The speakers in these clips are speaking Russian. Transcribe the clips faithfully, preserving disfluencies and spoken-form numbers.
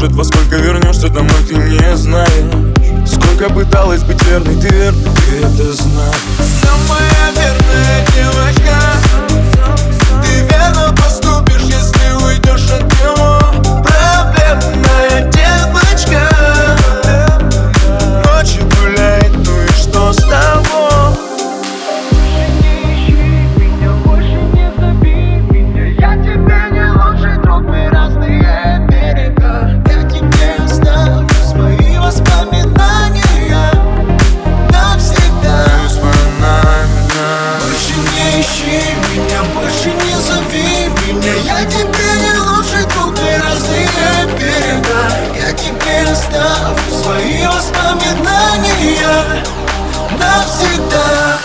спрашивает, во сколько вернешься домой, ты не знаешь. Сколько пыталась быть верной, ты верной, ты это знаешь. Самая верная девочка, ты верно поступишь, если уйдешь от него. Проблемная девочка, ночью гуляет, ну и что с того? Больше не зови меня, я тебе не лучший друг, мы разные берега. Я тебе оставлю свои воспоминания навсегда.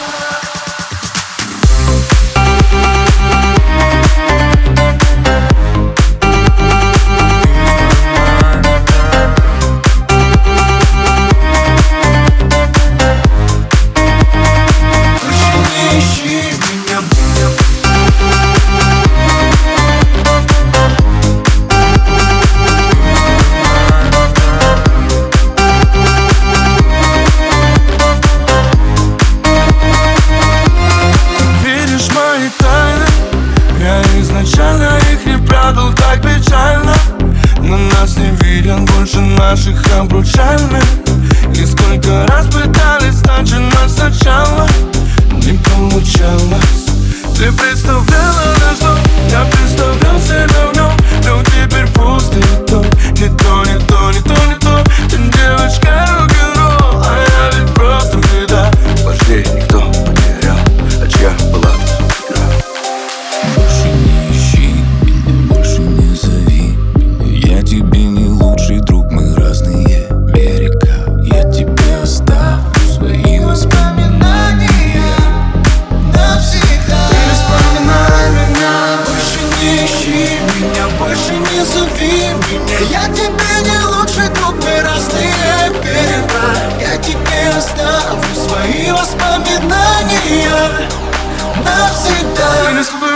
Изначально их не прятал так печально, но нас не виден больше наших обручальных. И сколько раз пытались начинать сначала, не получалось. Ты представляла, на что я представлял себя в нем, но теперь пусто и то. Не то, не то, не то, не то. Ты девочка рок-н-ролл, а я ведь просто беда. Вождей никто потерял, а чья была игра. Больше не ищи меня, больше не зови меня. Я тебе не лучший друг, мы разные берега. Я тебе оставлю свои воспоминания навсегда. Ты вспоминай меня, больше не ищи меня, больше не зови меня. Я тебе не лучший друг, мы разные берега. Я тебе оставлю свои воспоминания навсегда.